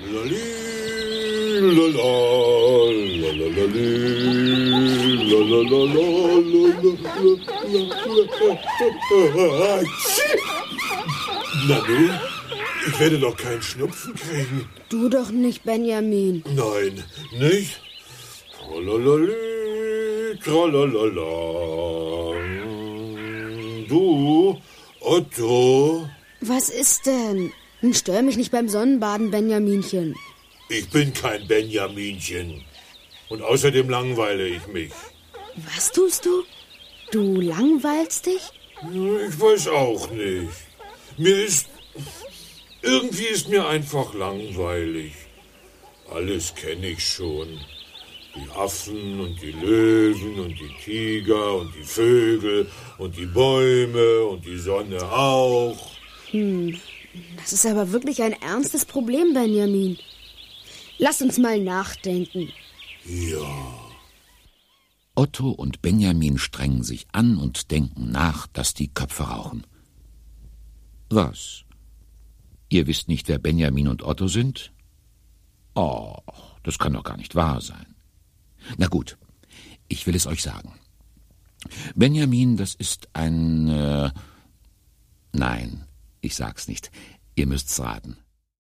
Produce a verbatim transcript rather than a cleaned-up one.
Lali, lala, lalalali, lalalala, lalalala. Na nun, ich werde doch keinen Schnupfen kriegen. Du doch nicht, Benjamin. Nein, nicht? Tralalali, tralalala. Du, Otto. Was ist denn? Stör mich nicht beim Sonnenbaden, Benjaminchen. Ich bin kein Benjaminchen. Und außerdem langweile ich mich. Was tust du? Du langweilst dich? Ich weiß auch nicht. Mir ist... Irgendwie ist mir einfach langweilig. Alles kenne ich schon. Die Affen und die Löwen und die Tiger und die Vögel und die Bäume und die Sonne auch. Hm, das ist aber wirklich ein ernstes Problem, Benjamin. Lass uns mal nachdenken. Ja. Otto und Benjamin strengen sich an und denken nach, dass die Köpfe rauchen. Was? Ihr wisst nicht, wer Benjamin und Otto sind? Oh, das kann doch gar nicht wahr sein. Na gut, ich will es euch sagen. Benjamin, das ist ein... Äh, nein, ich sag's nicht. Ihr müsst's raten.